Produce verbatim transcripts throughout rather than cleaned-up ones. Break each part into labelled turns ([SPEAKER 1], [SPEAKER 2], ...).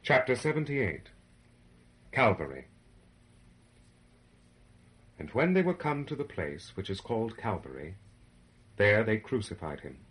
[SPEAKER 1] Chapter seventy-eight. Calvary. And when they were come to the place which is called Calvary, there they crucified him,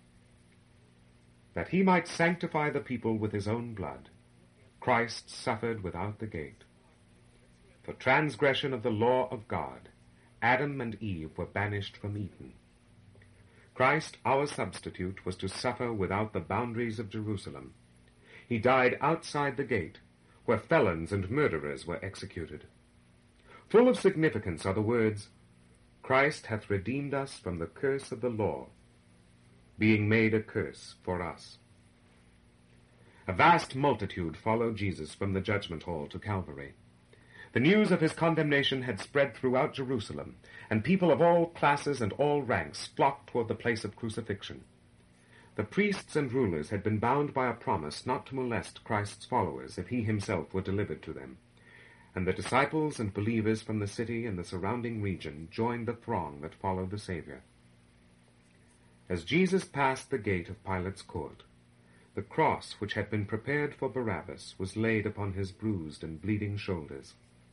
[SPEAKER 1] that he might sanctify the people with his own blood. Christ suffered without the gate. For transgression of the law of God, Adam and Eve were banished from Eden. Christ, our substitute, was to suffer without the boundaries of Jerusalem. He died outside the gate, where felons and murderers were executed. Full of significance are the words, Christ hath redeemed us from the curse of the law, being made a curse for us. A vast multitude followed Jesus from the judgment hall to Calvary. The news of his condemnation had spread throughout Jerusalem, and people of all classes and all ranks flocked toward the place of crucifixion. The priests and rulers had been bound by a promise not to molest Christ's followers if he himself were delivered to them, and the disciples and believers from the city and the surrounding region joined the throng that followed the Savior. As Jesus passed the gate of Pilate's court, the cross which had been prepared for Barabbas was laid upon his bruised and bleeding shoulders.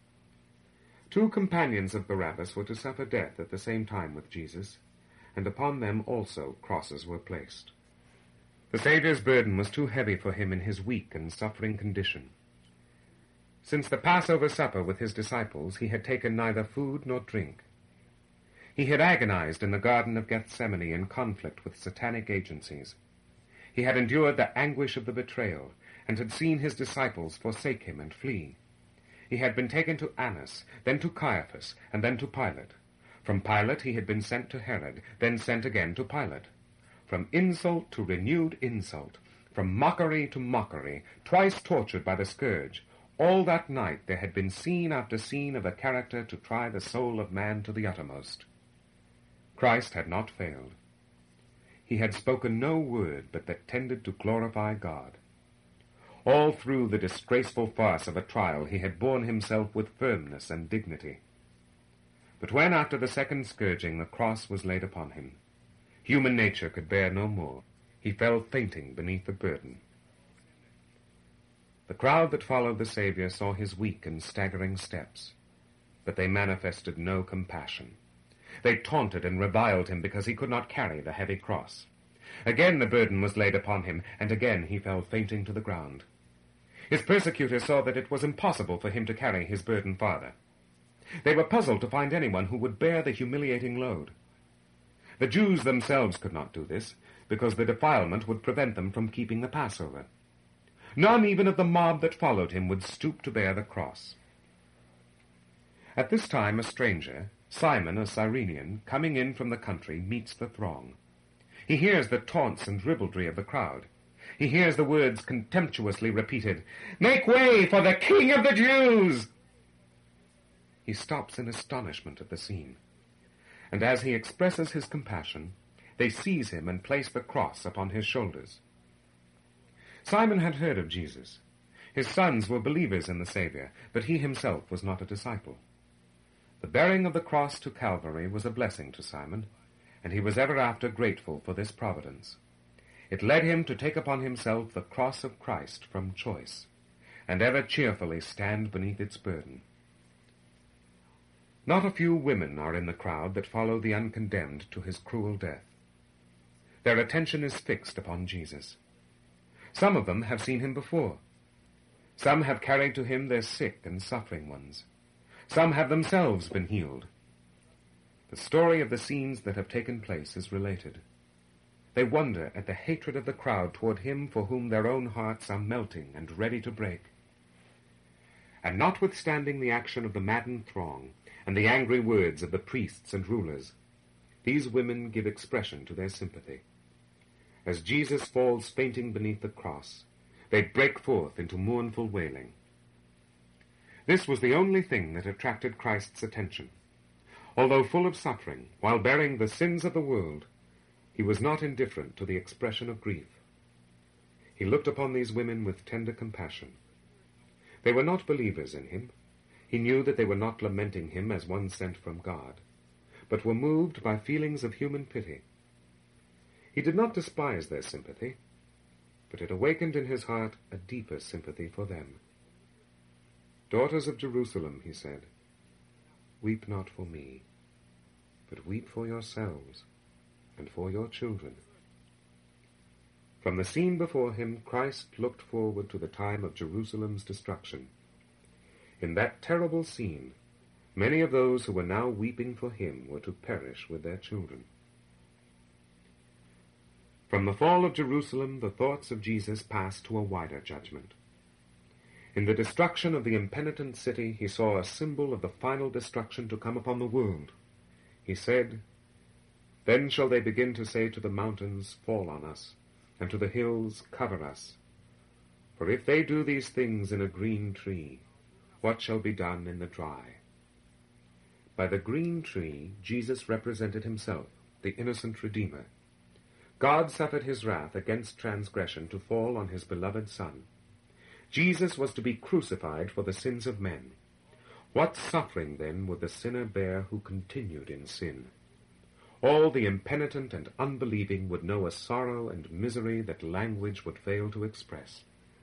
[SPEAKER 1] Two companions of Barabbas were to suffer death at the same time with Jesus, and upon them also crosses were placed. The Saviour's burden was too heavy for him in his weak and suffering condition. Since the Passover supper with his disciples, he had taken neither food nor drink. He had agonized in the Garden of Gethsemane in conflict with satanic agencies. He had endured the anguish of the betrayal, and had seen his disciples forsake him and flee. He had been taken to Annas, then to Caiaphas, and then to Pilate. From Pilate he had been sent to Herod, then sent again to Pilate. From insult to renewed insult, from mockery to mockery, twice tortured by the scourge, all that night there had been scene after scene of a character to try the soul of man to the uttermost. Christ had not failed. He had spoken no word but that tended to glorify God. All through the disgraceful farce of a trial he had borne himself with firmness and dignity. But when, after the second scourging, the cross was laid upon him, human nature could bear no more. He fell fainting beneath the burden. The crowd that followed the Savior saw his weak and staggering steps, but they manifested no compassion. They taunted and reviled him because he could not carry the heavy cross. Again the burden was laid upon him, and again he fell fainting to the ground. His persecutors saw that it was impossible for him to carry his burden farther. They were puzzled to find anyone who would bear the humiliating load. The Jews themselves could not do this, because the defilement would prevent them from keeping the Passover. None even of the mob that followed him would stoop to bear the cross. At this time a stranger, Simon, a Cyrenian, coming in from the country, meets the throng. He hears the taunts and ribaldry of the crowd. He hears the words contemptuously repeated, "Make way for the King of the Jews!" He stops in astonishment at the scene, and as he expresses his compassion, they seize him and place the cross upon his shoulders. Simon had heard of Jesus. His sons were believers in the Savior, but he himself was not a disciple. The bearing of the cross to Calvary was a blessing to Simon, and he was ever after grateful for this providence. It led him to take upon himself the cross of Christ from choice, and ever cheerfully stand beneath its burden. Not a few women are in the crowd that follow the uncondemned to his cruel death. Their attention is fixed upon Jesus. Some of them have seen him before. Some have carried to him their sick and suffering ones. Some have themselves been healed. The story of the scenes that have taken place is related. They wonder at the hatred of the crowd toward him for whom their own hearts are melting and ready to break. And notwithstanding the action of the maddened throng and the angry words of the priests and rulers, these women give expression to their sympathy. As Jesus falls fainting beneath the cross, they break forth into mournful wailing. This was the only thing that attracted Christ's attention. Although full of suffering, while bearing the sins of the world, he was not indifferent to the expression of grief. He looked upon these women with tender compassion. They were not believers in him. He knew that they were not lamenting him as one sent from God, but were moved by feelings of human pity. He did not despise their sympathy. but it awakened in his heart a deeper sympathy for them. "Daughters of Jerusalem," he said, "weep not for me, but weep for yourselves and for your children." From the scene before him, Christ looked forward to the time of Jerusalem's destruction. In that terrible scene, many of those who were now weeping for him were to perish with their children. From the fall of Jerusalem, the thoughts of Jesus passed to a wider judgment. In the destruction of the impenitent city, he saw a symbol of the final destruction to come upon the world. He said, "Then shall they begin to say to the mountains, 'Fall on us,' and to the hills, 'Cover us.' For if they do these things in a green tree, what shall be done in the dry?" By the green tree, Jesus represented himself, the innocent Redeemer. God suffered his wrath against transgression to fall on his beloved Son. Jesus was to be crucified for the sins of men. What suffering, then, would the sinner bear who continued in sin? All the impenitent and unbelieving would know a sorrow and misery that language would fail to express.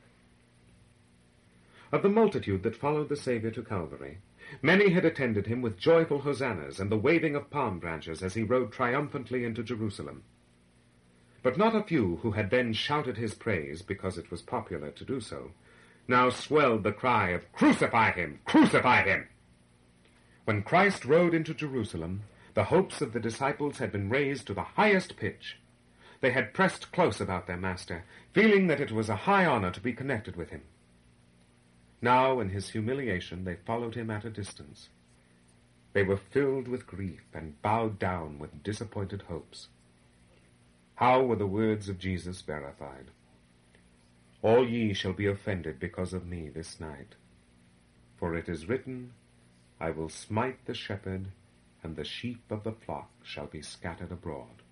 [SPEAKER 1] Of the multitude that followed the Savior to Calvary, many had attended him with joyful hosannas and the waving of palm branches as he rode triumphantly into Jerusalem. But not a few who had then shouted his praise because it was popular to do so, now swelled the cry of, "Crucify him! Crucify him!" When Christ rode into Jerusalem, the hopes of the disciples had been raised to the highest pitch. They had pressed close about their master, feeling that it was a high honor to be connected with him. Now, in his humiliation, they followed him at a distance. They were filled with grief and bowed down with disappointed hopes. How were the words of Jesus verified? "All ye shall be offended because of me this night. For it is written, I will smite the shepherd, and the sheep of the flock shall be scattered abroad."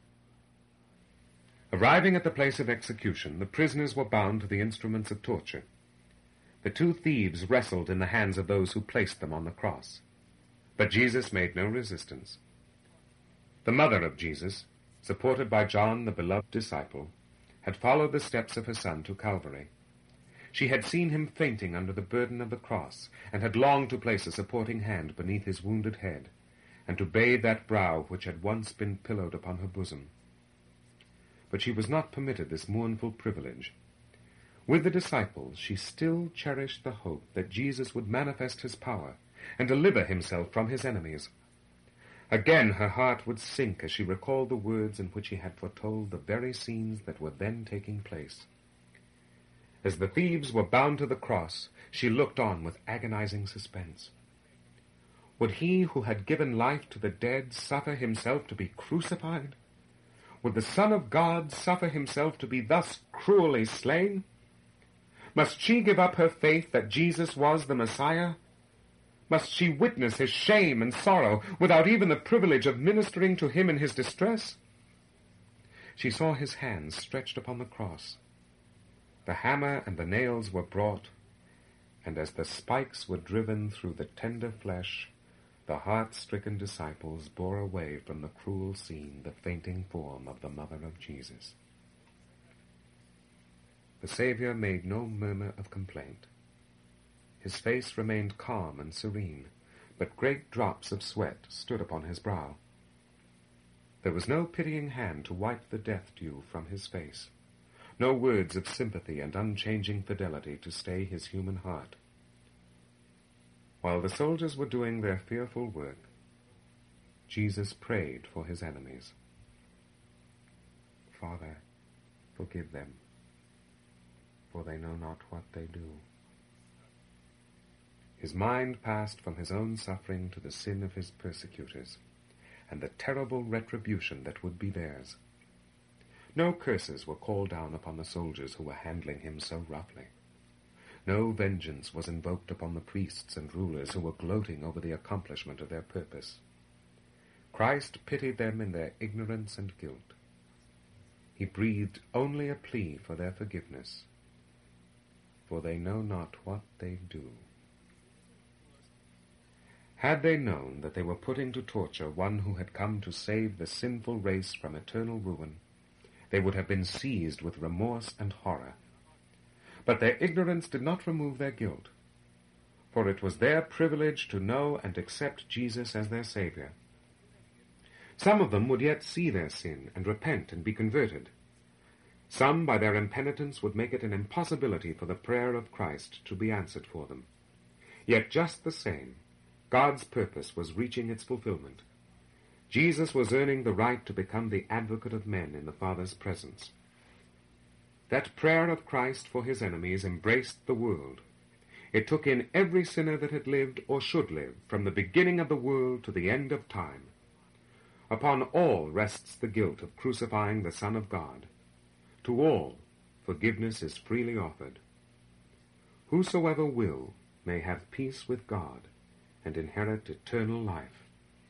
[SPEAKER 1] Arriving at the place of execution, the prisoners were bound to the instruments of torture. The two thieves wrestled in the hands of those who placed them on the cross. But Jesus made no resistance. The mother of Jesus, supported by John, the beloved disciple, had followed the steps of her son to Calvary. She had seen him fainting under the burden of the cross, and had longed to place a supporting hand beneath his wounded head, and to bathe that brow which had once been pillowed upon her bosom. But she was not permitted this mournful privilege. With the disciples, she still cherished the hope that Jesus would manifest his power and deliver himself from his enemies. Again her heart would sink as she recalled the words in which he had foretold the very scenes that were then taking place. As the thieves were bound to the cross, she looked on with agonizing suspense. Would he who had given life to the dead suffer himself to be crucified? Would the Son of God suffer himself to be thus cruelly slain? Must she give up her faith that Jesus was the Messiah? Must she witness his shame and sorrow without even the privilege of ministering to him in his distress? She saw his hands stretched upon the cross. The hammer and the nails were brought, and as the spikes were driven through the tender flesh, the heart-stricken disciples bore away from the cruel scene the fainting form of the mother of Jesus. The Savior made no murmur of complaint. His face remained calm and serene, but great drops of sweat stood upon his brow. There was no pitying hand to wipe the death dew from his face, no words of sympathy and unchanging fidelity to stay his human heart. While the soldiers were doing their fearful work, Jesus prayed for his enemies. "Father, forgive them, for they know not what they do." His mind passed from his own suffering to the sin of his persecutors, and the terrible retribution that would be theirs. No curses were called down upon the soldiers who were handling him so roughly. No vengeance was invoked upon the priests and rulers who were gloating over the accomplishment of their purpose. Christ pitied them in their ignorance and guilt. He breathed only a plea for their forgiveness, for they know not what they do. Had they known that they were putting to torture one who had come to save the sinful race from eternal ruin, they would have been seized with remorse and horror, But their ignorance did not remove their guilt, for it was their privilege to know and accept Jesus as their Savior. Some of them would yet see their sin and repent and be converted. Some, by their impenitence, would make it an impossibility for the prayer of Christ to be answered for them. Yet just the same, God's purpose was reaching its fulfillment. Jesus was earning the right to become the advocate of men in the Father's presence. That prayer of Christ for his enemies embraced the world. It took in every sinner that had lived or should live from the beginning of the world to the end of time. Upon all rests the guilt of crucifying the Son of God. To all forgiveness is freely offered. Whosoever will may have peace with God and inherit eternal life.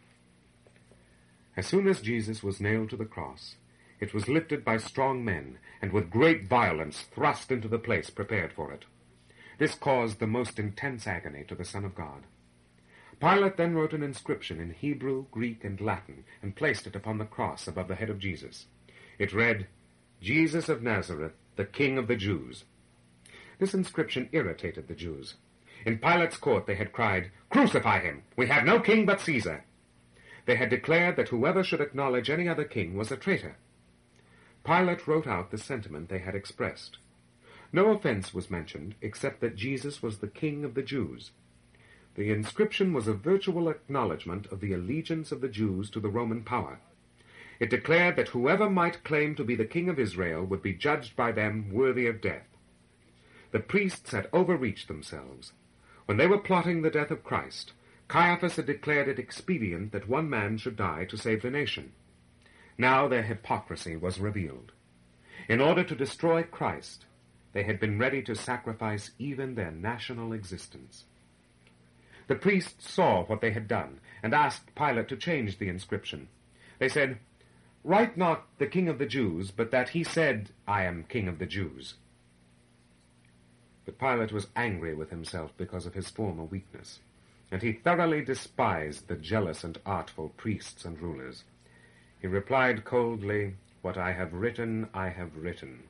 [SPEAKER 1] As soon as Jesus was nailed to the cross, it was lifted by strong men, and with great violence thrust into the place prepared for it. This caused the most intense agony to the Son of God. Pilate then wrote an inscription in Hebrew, Greek, and Latin, and placed it upon the cross above the head of Jesus. It read, "Jesus of Nazareth, the King of the Jews." This inscription irritated the Jews. In Pilate's court they had cried, "Crucify him! We have no king but Caesar!" They had declared that whoever should acknowledge any other king was a traitor. Pilate wrote out the sentiment they had expressed. No offense was mentioned except that Jesus was the King of the Jews. The inscription was a virtual acknowledgment of the allegiance of the Jews to the Roman power. It declared that whoever might claim to be the King of Israel would be judged by them worthy of death. The priests had overreached themselves. When they were plotting the death of Christ, Caiaphas had declared it expedient that one man should die to save the nation. Now their hypocrisy was revealed. In order to destroy Christ, they had been ready to sacrifice even their national existence. The priests saw what they had done, and asked Pilate to change the inscription. They said, "Write not the King of the Jews, but that he said, 'I am King of the Jews.'" But Pilate was angry with himself because of his former weakness, and he thoroughly despised the jealous and artful priests and rulers. He replied coldly, "What I have written, I have written."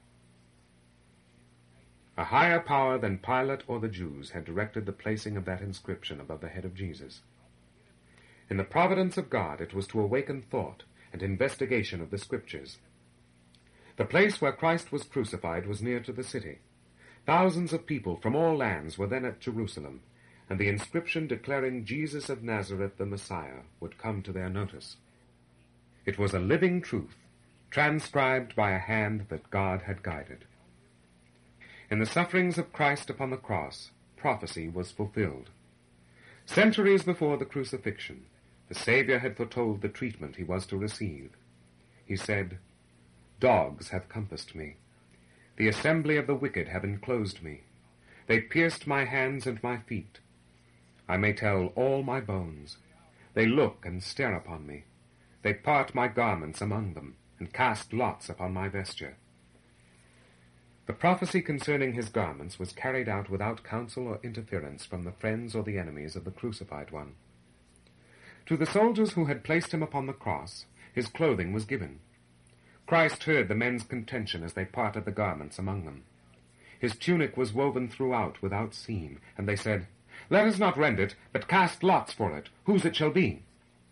[SPEAKER 1] A higher power than Pilate or the Jews had directed the placing of that inscription above the head of Jesus. In the providence of God, it was to awaken thought and investigation of the Scriptures. The place where Christ was crucified was near to the city. Thousands of people from all lands were then at Jerusalem, and the inscription declaring Jesus of Nazareth the Messiah would come to their notice. It was a living truth, transcribed by a hand that God had guided. In the sufferings of Christ upon the cross, prophecy was fulfilled. Centuries before the crucifixion, the Savior had foretold the treatment he was to receive. He said, "Dogs have compassed me. The assembly of the wicked have enclosed me. They pierced my hands and my feet. I may tell all my bones. They look and stare upon me. They part my garments among them, and cast lots upon my vesture." The prophecy concerning his garments was carried out without counsel or interference from the friends or the enemies of the crucified one. To the soldiers who had placed him upon the cross, his clothing was given. Christ heard the men's contention as they parted the garments among them. His tunic was woven throughout without seam, and they said, "Let us not rend it, but cast lots for it, whose it shall be."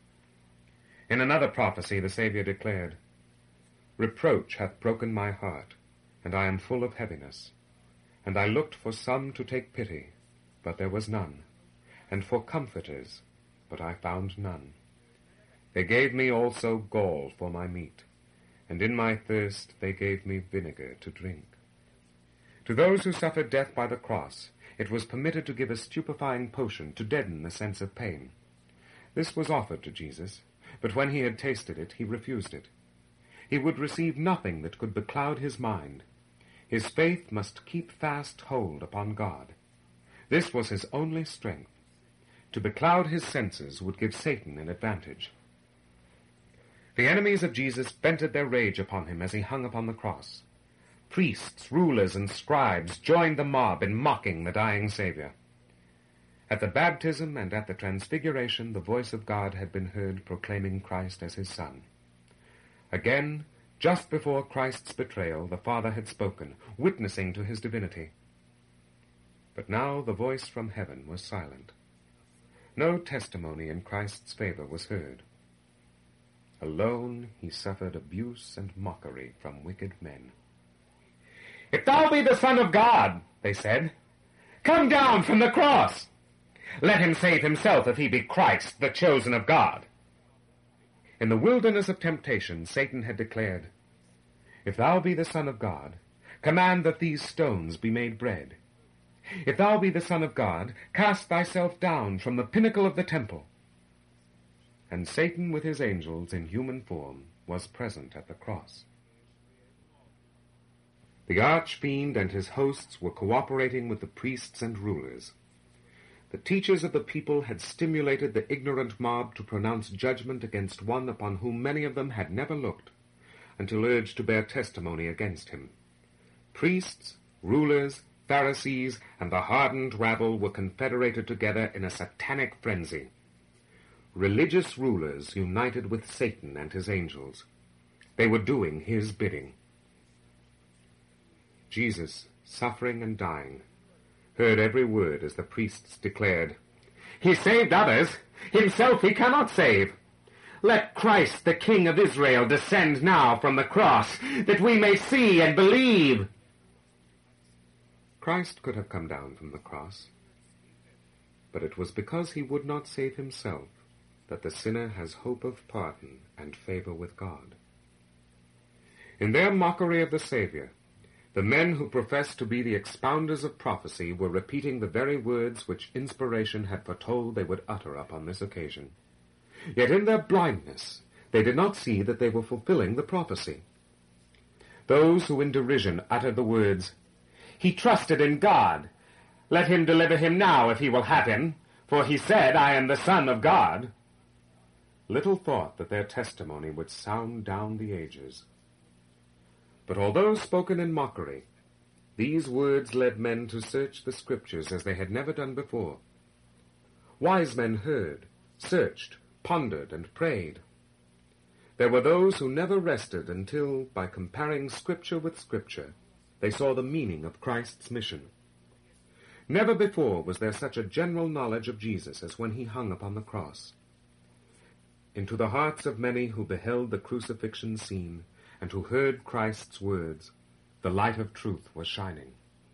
[SPEAKER 1] In another prophecy the Savior declared, "Reproach hath broken my heart, and I am full of heaviness. And I looked for some to take pity, but there was none, and for comforters, but I found none. They gave me also gall for my meat, and in my thirst they gave me vinegar to drink." To those who suffered death by the cross, it was permitted to give a stupefying potion to deaden the sense of pain. This was offered to Jesus, but when he had tasted it, he refused it. He would receive nothing that could becloud his mind. His faith must keep fast hold upon God. This was his only strength. To becloud his senses would give Satan an advantage. The enemies of Jesus vented their rage upon him as he hung upon the cross. Priests, rulers, and scribes joined the mob in mocking the dying Savior. At the baptism and at the transfiguration, the voice of God had been heard proclaiming Christ as his Son. Again, just before Christ's betrayal, the Father had spoken, witnessing to his divinity. But now the voice from heaven was silent. No testimony in Christ's favor was heard. Alone he suffered abuse and mockery from wicked men. "If thou be the Son of God," they said, "come down from the cross. Let him save himself if he be Christ, the chosen of God." In the wilderness of temptation, Satan had declared, "If thou be the Son of God, command that these stones be made bread. If thou be the Son of God, cast thyself down from the pinnacle of the temple." And Satan with his angels in human form was present at the cross. The arch-fiend and his hosts were cooperating with the priests and rulers. The teachers of the people had stimulated the ignorant mob to pronounce judgment against one upon whom many of them had never looked, until urged to bear testimony against him. Priests, rulers, Pharisees, and the hardened rabble were confederated together in a satanic frenzy. Religious rulers united with Satan and his angels. They were doing his bidding. Jesus, suffering and dying, heard every word as the priests declared, "He saved others, himself he cannot save. Let Christ, the King of Israel, descend now from the cross, that we may see and believe." Christ could have come down from the cross, but it was because he would not save himself that the sinner has hope of pardon and favor with God. In their mockery of the Savior, the men who professed to be the expounders of prophecy were repeating the very words which inspiration had foretold they would utter upon this occasion. Yet in their blindness they did not see that they were fulfilling the prophecy. Those who in derision uttered the words, "He trusted in God. Let him deliver him now if he will have him, for he said, I am the Son of God," little thought that their testimony would sound down the ages. But although spoken in mockery, these words led men to search the Scriptures as they had never done before. Wise men heard, searched, pondered, and prayed. There were those who never rested until, by comparing Scripture with Scripture, they saw the meaning of Christ's mission. Never before was there such a general knowledge of Jesus as when he hung upon the cross. Into the hearts of many who beheld the crucifixion scene and who heard Christ's words, the light of truth was shining.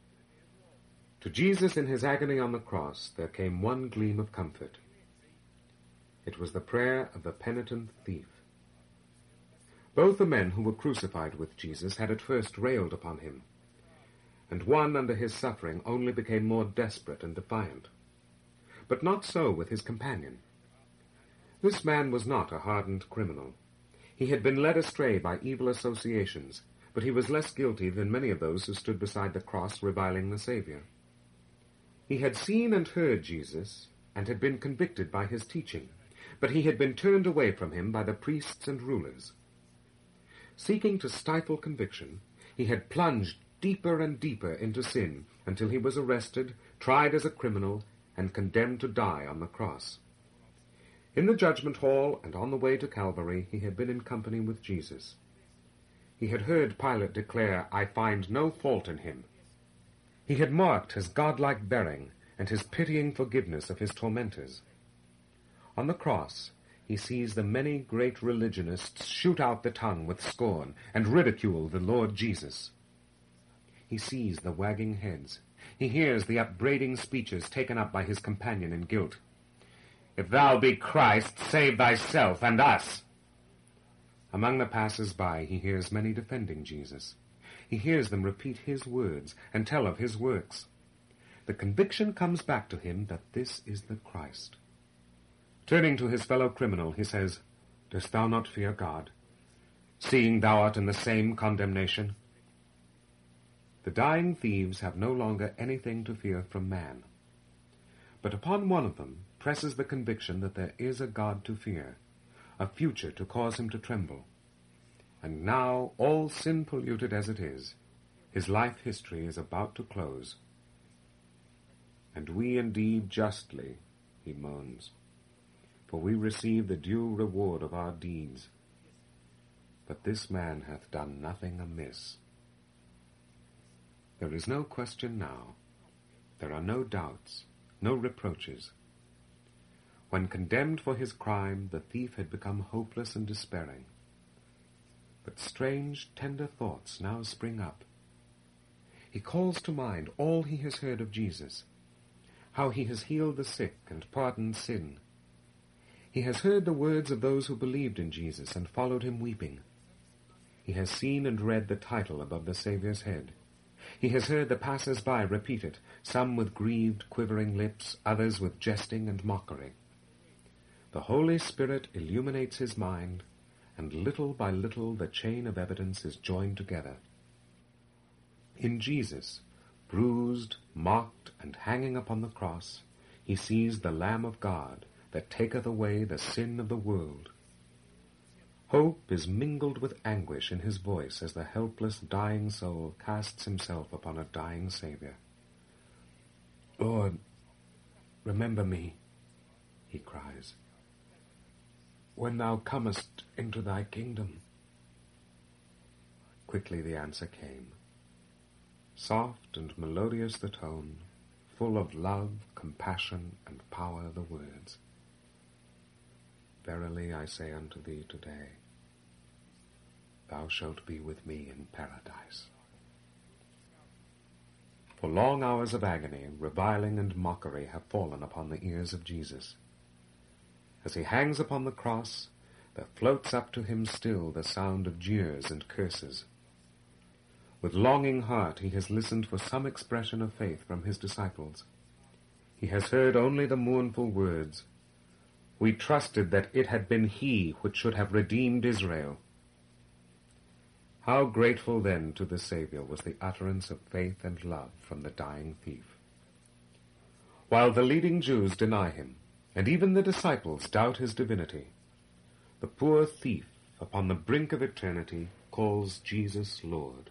[SPEAKER 1] To Jesus in his agony on the cross there came one gleam of comfort. It was the prayer of the penitent thief. Both the men who were crucified with Jesus had at first railed upon him, and one under his suffering only became more desperate and defiant. But not so with his companion. This man was not a hardened criminal. He had been led astray by evil associations, but he was less guilty than many of those who stood beside the cross reviling the Savior. He had seen and heard Jesus, and had been convicted by his teaching, but he had been turned away from him by the priests and rulers. Seeking to stifle conviction, he had plunged deeper and deeper into sin until he was arrested, tried as a criminal, and condemned to die on the cross. In the judgment hall and on the way to Calvary, he had been in company with Jesus. He had heard Pilate declare, "I find no fault in him." He had marked his godlike bearing and his pitying forgiveness of his tormentors. On the cross, he sees the many great religionists shoot out the tongue with scorn and ridicule the Lord Jesus. He sees the wagging heads. He hears the upbraiding speeches taken up by his companion in guilt. "If thou be Christ, save thyself and us." Among the passers-by he hears many defending Jesus. He hears them repeat his words and tell of his works. The conviction comes back to him that this is the Christ. Turning to his fellow criminal, he says, "Dost thou not fear God, seeing thou art in the same condemnation?" The dying thieves have no longer anything to fear from man. But upon one of them presses the conviction that there is a God to fear, a future to cause him to tremble. And now, all sin-polluted as it is, his life history is about to close. "And we indeed justly," he moans, "for we receive the due reward of our deeds. But this man hath done nothing amiss." There is no question now. There are no doubts, no reproaches. When condemned for his crime, the thief had become hopeless and despairing. But strange, tender thoughts now spring up. He calls to mind all he has heard of Jesus, how he has healed the sick and pardoned sin. He has heard the words of those who believed in Jesus and followed him weeping. He has seen and read the title above the Saviour's head. He has heard the passers-by repeat it, some with grieved, quivering lips, others with jesting and mockery. The Holy Spirit illuminates his mind, and little by little the chain of evidence is joined together. In Jesus, bruised, mocked, and hanging upon the cross, he sees the Lamb of God that taketh away the sin of the world. Hope is mingled with anguish in his voice as the helpless, dying soul casts himself upon a dying Saviour. "Lord, remember me," he cries, "when thou comest into thy kingdom." Quickly the answer came. Soft and melodious the tone, full of love, compassion, and power the words. "Verily I say unto thee today, thou shalt be with me in paradise." For long hours of agony, reviling and mockery have fallen upon the ears of Jesus. As he hangs upon the cross, there floats up to him still the sound of jeers and curses. With longing heart he has listened for some expression of faith from his disciples. He has heard only the mournful words, "We trusted that it had been he which should have redeemed Israel." How grateful then to the Saviour was the utterance of faith and love from the dying thief. While the leading Jews deny him, and even the disciples doubt his divinity, the poor thief, upon the brink of eternity, calls Jesus Lord.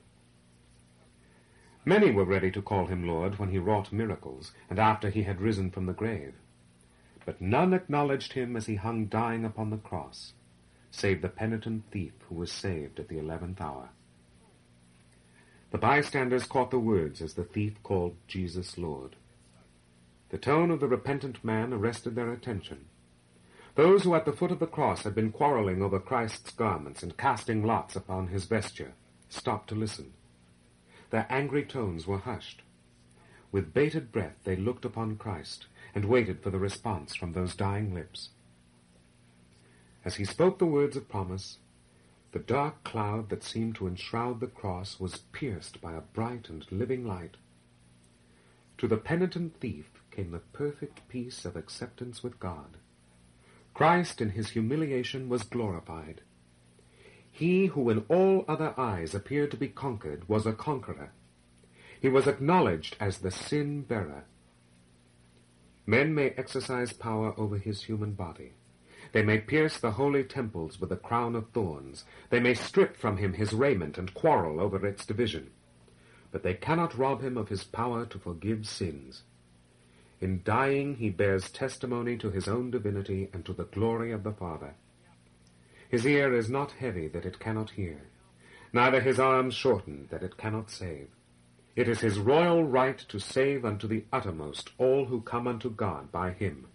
[SPEAKER 1] Many were ready to call him Lord when he wrought miracles, and after he had risen from the grave. But none acknowledged him as he hung dying upon the cross, save the penitent thief who was saved at the eleventh hour. The bystanders caught the words as the thief called Jesus Lord. The tone of the repentant man arrested their attention. Those who at the foot of the cross had been quarreling over Christ's garments and casting lots upon his vesture stopped to listen. Their angry tones were hushed. With bated breath they looked upon Christ and waited for the response from those dying lips. As he spoke the words of promise, the dark cloud that seemed to enshroud the cross was pierced by a bright and living light. To the penitent thief came the perfect peace of acceptance with God. Christ in his humiliation was glorified. He who in all other eyes appeared to be conquered was a conqueror. He was acknowledged as the sin-bearer. Men may exercise power over his human body. They may pierce the holy temples with a crown of thorns. They may strip from him his raiment and quarrel over its division. But they cannot rob him of his power to forgive sins. In dying he bears testimony to his own divinity and to the glory of the Father. His ear is not heavy that it cannot hear, neither his arm shortened that it cannot save. It is his royal right to save unto the uttermost all who come unto God by him.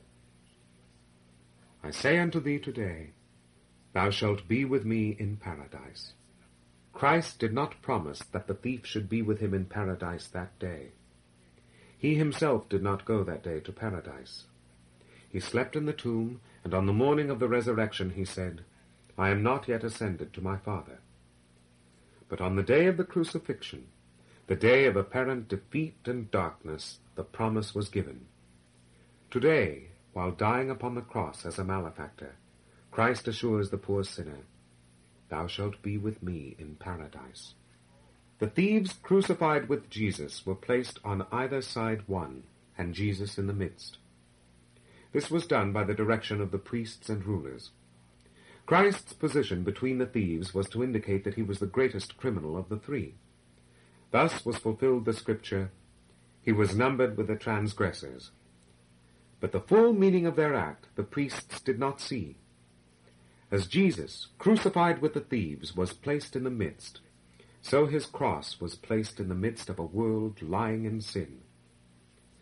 [SPEAKER 1] I say unto thee today, thou shalt be with me in paradise. Christ did not promise that the thief should be with him in paradise that day. He himself did not go that day to paradise. He slept in the tomb, and on the morning of the resurrection he said, I am not yet ascended to my Father. But on the day of the crucifixion, the day of apparent defeat and darkness, the promise was given. Today, while dying upon the cross as a malefactor, Christ assures the poor sinner, Thou shalt be with me in paradise. The thieves crucified with Jesus were placed on either side one, and Jesus in the midst. This was done by the direction of the priests and rulers. Christ's position between the thieves was to indicate that he was the greatest criminal of the three. Thus was fulfilled the scripture, He was numbered with the transgressors. But the full meaning of their act the priests did not see. As Jesus, crucified with the thieves, was placed in the midst, so his cross was placed in the midst of a world lying in sin.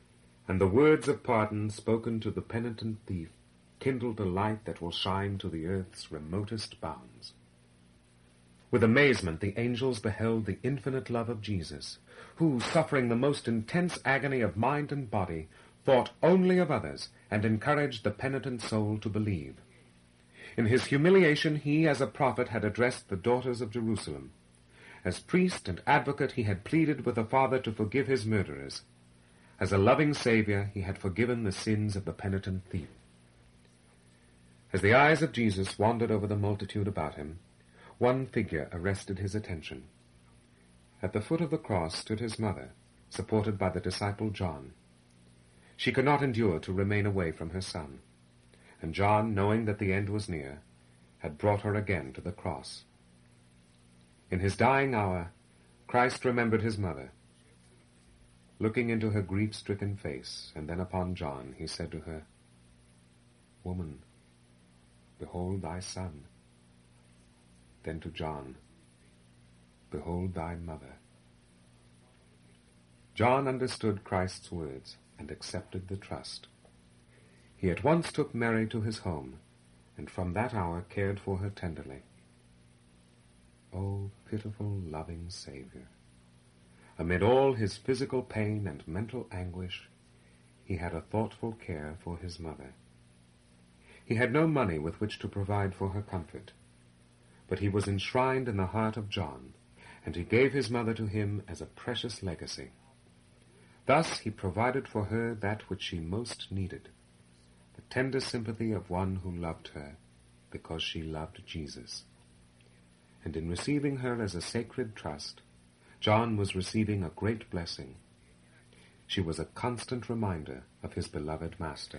[SPEAKER 1] And the words of pardon spoken to the penitent thief kindled a light that will shine to the earth's remotest bounds. With amazement the angels beheld the infinite love of Jesus, who, suffering the most intense agony of mind and body, thought only of others and encouraged the penitent soul to believe. In his humiliation he, as a prophet, had addressed the daughters of Jerusalem. As priest and advocate he had pleaded with the Father to forgive his murderers. As a loving Saviour he had forgiven the sins of the penitent thief. As the eyes of Jesus wandered over the multitude about him, one figure arrested his attention. At the foot of the cross stood his mother, supported by the disciple John. She could not endure to remain away from her son, and John, knowing that the end was near, had brought her again to the cross. In his dying hour, Christ remembered his mother. Looking into her grief-stricken face, and then upon John, he said to her, "Woman, behold thy son." Then to John, "Behold thy mother." John understood Christ's words and accepted the trust. He at once took Mary to his home, and from that hour cared for her tenderly. O pitiful, loving Saviour! Amid all his physical pain and mental anguish, he had a thoughtful care for his mother. He had no money with which to provide for her comfort, but he was enshrined in the heart of John, and he gave his mother to him as a precious legacy. Thus he provided for her that which she most needed, the tender sympathy of one who loved her because she loved Jesus. And in receiving her as a sacred trust, John was receiving a great blessing. She was a constant reminder of his beloved Master.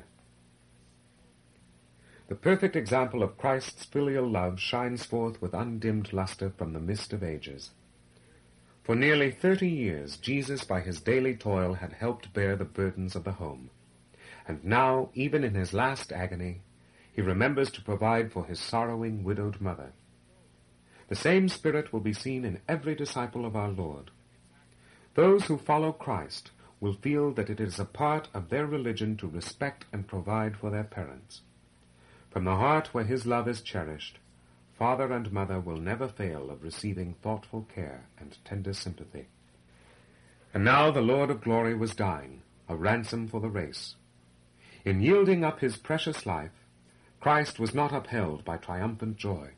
[SPEAKER 1] The perfect example of Christ's filial love shines forth with undimmed luster from the mist of ages. For nearly thirty years, Jesus, by his daily toil, had helped bear the burdens of the home. And now, even in his last agony, he remembers to provide for his sorrowing, widowed mother. The same spirit will be seen in every disciple of our Lord. Those who follow Christ will feel that it is a part of their religion to respect and provide for their parents. From the heart where his love is cherished, father and mother will never fail of receiving thoughtful care and tender sympathy. And now the Lord of glory was dying, a ransom for the race. In yielding up his precious life, Christ was not upheld by triumphant joy.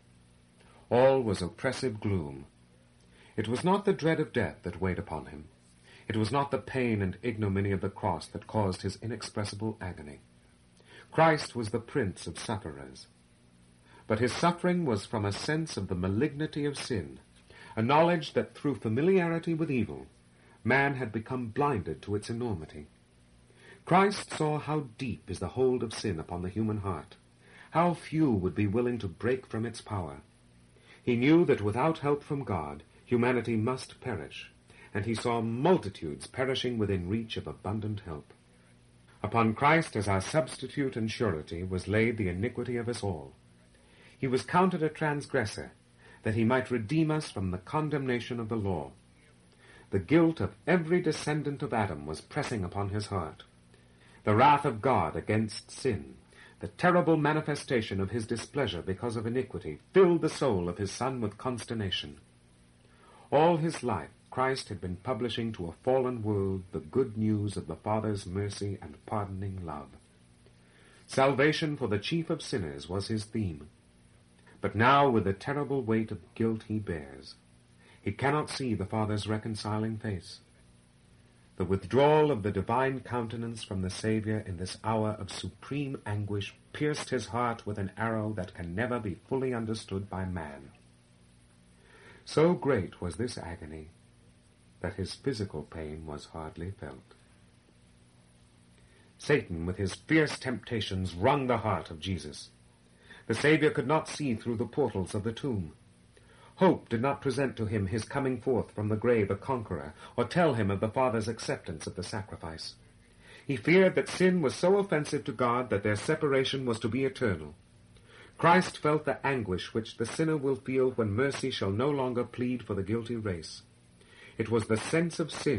[SPEAKER 1] All was oppressive gloom. It was not the dread of death that weighed upon him. It was not the pain and ignominy of the cross that caused his inexpressible agony. Christ was the Prince of sufferers. But his suffering was from a sense of the malignity of sin, a knowledge that through familiarity with evil, man had become blinded to its enormity. Christ saw how deep is the hold of sin upon the human heart, how few would be willing to break from its power. He knew that without help from God, humanity must perish, and he saw multitudes perishing within reach of abundant help. Upon Christ as our substitute and surety was laid the iniquity of us all. He was counted a transgressor, that he might redeem us from the condemnation of the law. The guilt of every descendant of Adam was pressing upon his heart. The wrath of God against sin, the terrible manifestation of his displeasure because of iniquity, filled the soul of his Son with consternation. All his life Christ had been publishing to a fallen world the good news of the Father's mercy and pardoning love. Salvation for the chief of sinners was his theme. But now, with the terrible weight of guilt he bears, he cannot see the Father's reconciling face. The withdrawal of the divine countenance from the Saviour in this hour of supreme anguish pierced his heart with an arrow that can never be fully understood by man. So great was this agony that his physical pain was hardly felt. Satan, with his fierce temptations, wrung the heart of Jesus. The Saviour could not see through the portals of the tomb. Hope did not present to him his coming forth from the grave a conqueror, or tell him of the Father's acceptance of the sacrifice. He feared that sin was so offensive to God that their separation was to be eternal. Christ felt the anguish which the sinner will feel when mercy shall no longer plead for the guilty race. It was the sense of sin,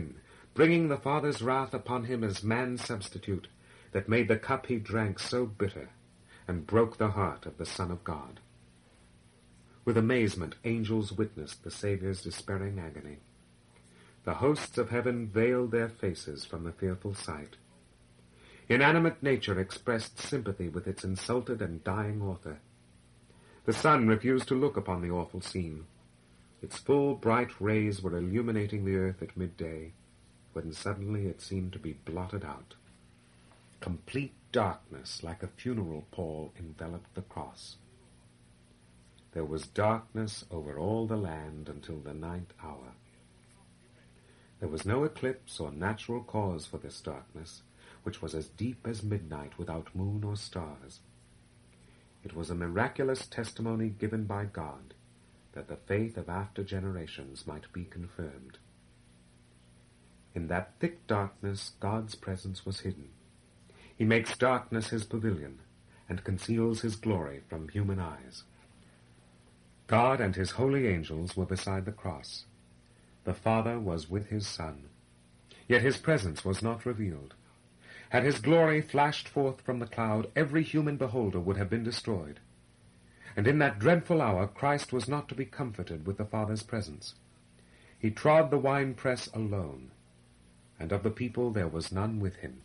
[SPEAKER 1] bringing the Father's wrath upon him as man's substitute, that made the cup he drank so bitter, and broke the heart of the Son of God. With amazement, angels witnessed the Saviour's despairing agony. The hosts of heaven veiled their faces from the fearful sight. Inanimate nature expressed sympathy with its insulted and dying author. The sun refused to look upon the awful scene. Its full bright rays were illuminating the earth at midday, when suddenly it seemed to be blotted out. Complete darkness, like a funeral pall, enveloped the cross. There was darkness over all the land until the ninth hour. There was no eclipse or natural cause for this darkness, which was as deep as midnight without moon or stars. It was a miraculous testimony given by God, that the faith of after generations might be confirmed. In that thick darkness God's presence was hidden. He makes darkness his pavilion, and conceals his glory from human eyes. God and his holy angels were beside the cross. The Father was with his Son. Yet his presence was not revealed. Had his glory flashed forth from the cloud, every human beholder would have been destroyed. And in that dreadful hour Christ was not to be comforted with the Father's presence. He trod the winepress alone, and of the people there was none with him.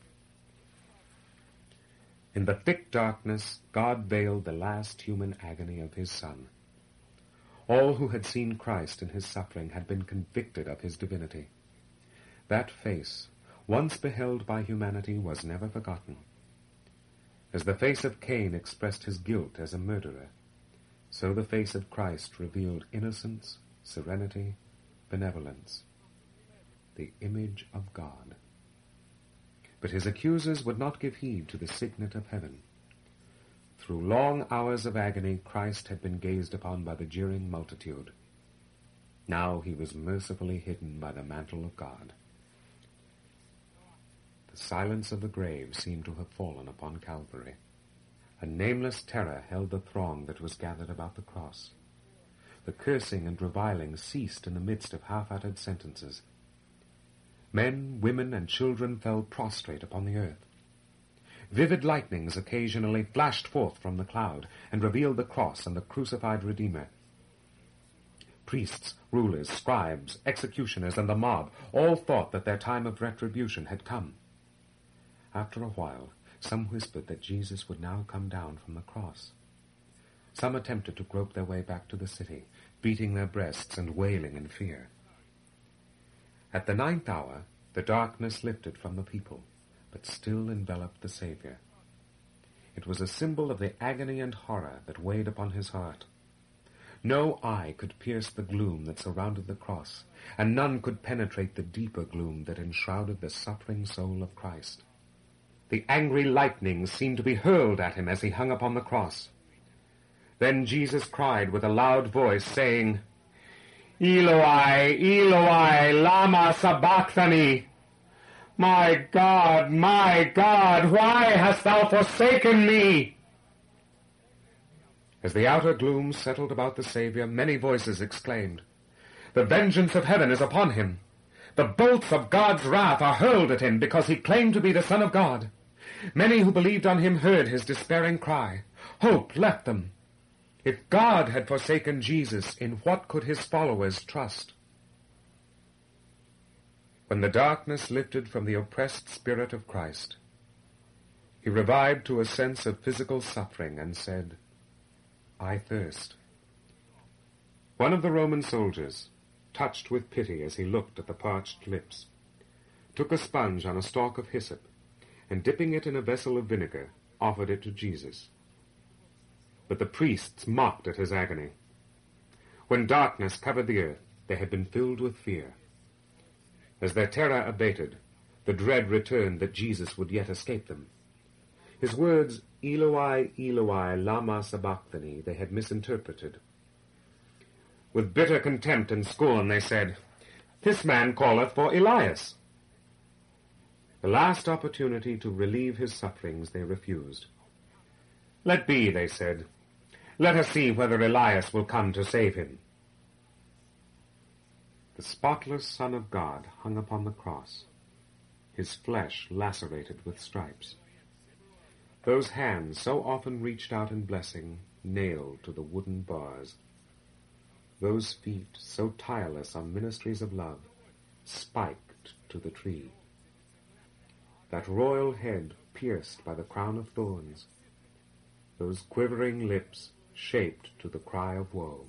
[SPEAKER 1] In the thick darkness, God veiled the last human agony of his Son. All who had seen Christ in his suffering had been convicted of his divinity. That face, once beheld by humanity, was never forgotten. As the face of Cain expressed his guilt as a murderer, so the face of Christ revealed innocence, serenity, benevolence, the image of God. But his accusers would not give heed to the signet of heaven. Through long hours of agony, Christ had been gazed upon by the jeering multitude. Now he was mercifully hidden by the mantle of God. The silence of the grave seemed to have fallen upon Calvary. A nameless terror held the throng that was gathered about the cross. The cursing and reviling ceased in the midst of half-uttered sentences. Men, women, and children fell prostrate upon the earth. Vivid lightnings occasionally flashed forth from the cloud and revealed the cross and the crucified Redeemer. Priests, rulers, scribes, executioners, and the mob all thought that their time of retribution had come. After a while, some whispered that Jesus would now come down from the cross. Some attempted to grope their way back to the city, beating their breasts and wailing in fear. At the ninth hour, the darkness lifted from the people, but still enveloped the Savior. It was a symbol of the agony and horror that weighed upon his heart. No eye could pierce the gloom that surrounded the cross, and none could penetrate the deeper gloom that enshrouded the suffering soul of Christ. The angry lightnings seemed to be hurled at him as he hung upon the cross. Then Jesus cried with a loud voice, saying, "Eloi, Eloi, lama sabachthani? My God, my God, why hast thou forsaken me?" As the outer gloom settled about the Savior, many voices exclaimed, "The vengeance of heaven is upon him. The bolts of God's wrath are hurled at him because he claimed to be the Son of God." Many who believed on him heard his despairing cry. Hope left them. If God had forsaken Jesus, in what could his followers trust? When the darkness lifted from the oppressed spirit of Christ, he revived to a sense of physical suffering and said, "I thirst." One of the Roman soldiers, touched with pity as he looked at the parched lips, took a sponge on a stalk of hyssop, and dipping it in a vessel of vinegar, offered it to Jesus. But the priests mocked at his agony. When darkness covered the earth, they had been filled with fear. As their terror abated, the dread returned that Jesus would yet escape them. His words, "Eloi, Eloi, lama sabachthani," they had misinterpreted. With bitter contempt and scorn they said, "This man calleth for Elias." The last opportunity to relieve his sufferings they refused. "Let be," they said. "Let us see whether Elias will come to save him." The spotless Son of God hung upon the cross, his flesh lacerated with stripes. Those hands so often reached out in blessing, nailed to the wooden bars. Those feet so tireless on ministries of love, spiked to the tree. That royal head pierced by the crown of thorns. Those quivering lips shaped to the cry of woe.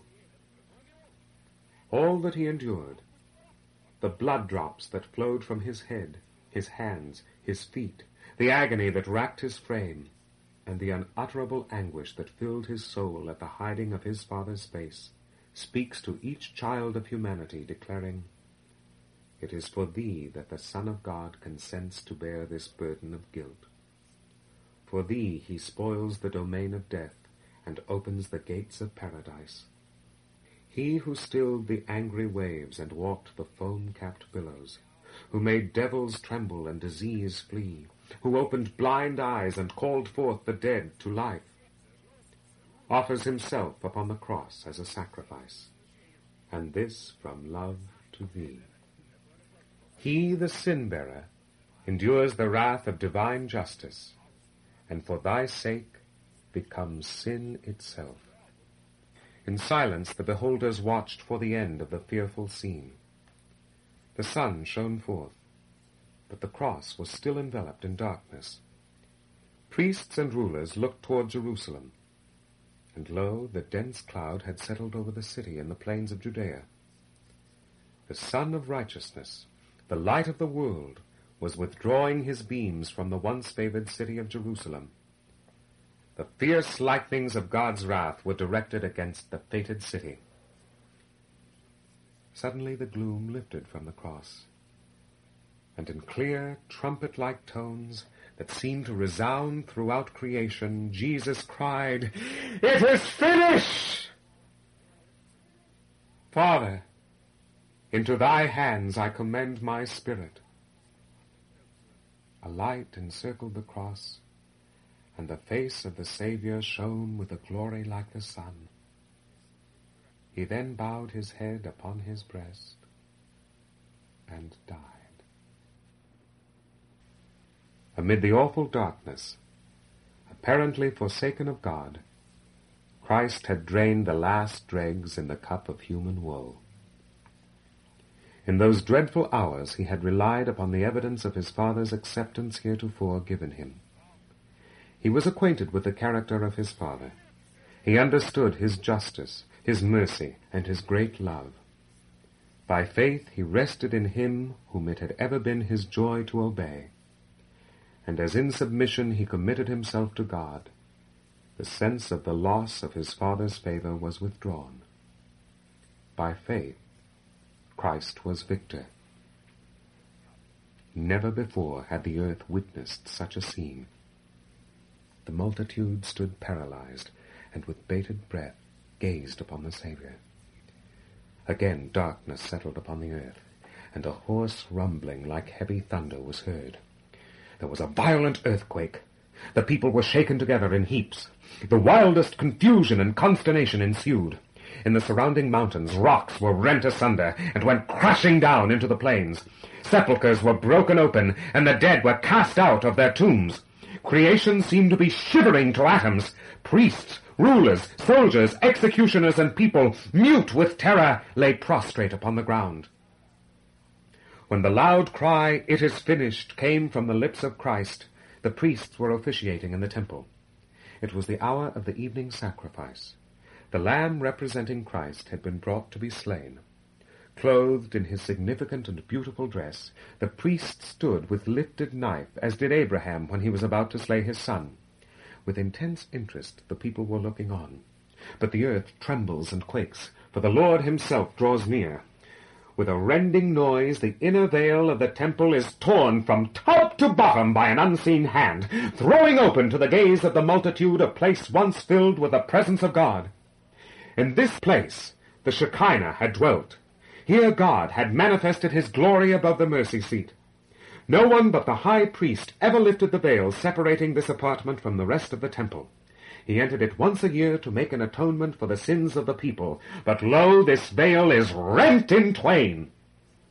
[SPEAKER 1] All that he endured, the blood drops that flowed from his head, his hands, his feet, the agony that racked his frame, and the unutterable anguish that filled his soul at the hiding of his Father's face, speaks to each child of humanity, declaring, "It is for thee that the Son of God consents to bear this burden of guilt. For thee he spoils the domain of death and opens the gates of paradise. He who stilled the angry waves and walked the foam-capped billows, who made devils tremble and disease flee, who opened blind eyes and called forth the dead to life, offers himself upon the cross as a sacrifice, and this from love to thee. He, the sin-bearer, endures the wrath of divine justice, and for thy sake becomes sin itself." In silence the beholders watched for the end of the fearful scene. The sun shone forth, but the cross was still enveloped in darkness. Priests and rulers looked toward Jerusalem, and lo, the dense cloud had settled over the city and the plains of Judea. The Sun of Righteousness, the light of the world, was withdrawing his beams from the once favored city of Jerusalem. The fierce lightnings of God's wrath were directed against the fated city. Suddenly the gloom lifted from the cross, and in clear, trumpet-like tones that seemed to resound throughout creation, Jesus cried, "It is finished! Father, into thy hands I commend my spirit." A light encircled the cross, and the face of the Savior shone with a glory like the sun. He then bowed his head upon his breast and died. Amid the awful darkness, apparently forsaken of God, Christ had drained the last dregs in the cup of human woe. In those dreadful hours he had relied upon the evidence of his Father's acceptance heretofore given him. He was acquainted with the character of his Father. He understood his justice, his mercy, and his great love. By faith he rested in him whom it had ever been his joy to obey. And as in submission he committed himself to God, the sense of the loss of his Father's favor was withdrawn. By faith, Christ was victor. Never before had the earth witnessed such a scene. The multitude stood paralyzed, and with bated breath gazed upon the Savior. Again darkness settled upon the earth, and a hoarse rumbling like heavy thunder was heard. There was a violent earthquake. The people were shaken together in heaps. The wildest confusion and consternation ensued. In the surrounding mountains, rocks were rent asunder and went crashing down into the plains. Sepulchres were broken open, and the dead were cast out of their tombs. Creation seemed to be shivering to atoms. Priests, rulers, soldiers, executioners, and people, mute with terror, lay prostrate upon the ground. When the loud cry, "It is finished," came from the lips of Christ, the priests were officiating in the temple. It was the hour of the evening sacrifice. The lamb representing Christ had been brought to be slain. Clothed in his significant and beautiful dress, the priest stood with lifted knife, as did Abraham when he was about to slay his son. With intense interest the people were looking on. But the earth trembles and quakes, for the Lord himself draws near. With a rending noise, the inner veil of the temple is torn from top to bottom by an unseen hand, throwing open to the gaze of the multitude a place once filled with the presence of God. In this place the Shekinah had dwelt. Here God had manifested his glory above the mercy seat. No one but the high priest ever lifted the veil separating this apartment from the rest of the temple. He entered it once a year to make an atonement for the sins of the people. But lo, this veil is rent in twain.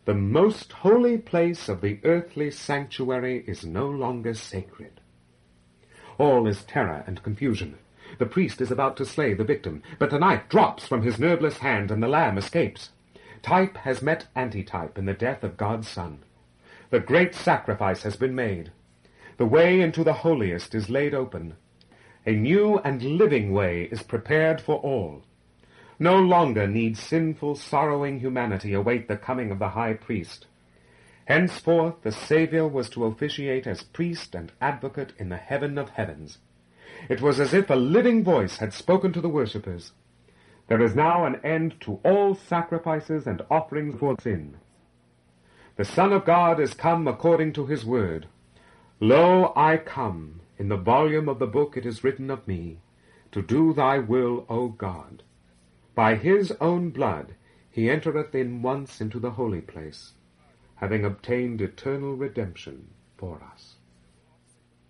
[SPEAKER 1] The most holy place of the earthly sanctuary is no longer sacred. All is terror and confusion. The priest is about to slay the victim, but the knife drops from his nerveless hand and the lamb escapes. Type has met antitype in the death of God's Son. The great sacrifice has been made. The way into the holiest is laid open. A new and living way is prepared for all. No longer need sinful, sorrowing humanity await the coming of the high priest. Henceforth the Savior was to officiate as priest and advocate in the heaven of heavens. It was as if a living voice had spoken to the worshippers. There is now an end to all sacrifices and offerings for sin. The Son of God is come according to his word. Lo, I come. In the volume of the book it is written of me, to do thy will, O God. By his own blood he entereth in once into the holy place, having obtained eternal redemption for us.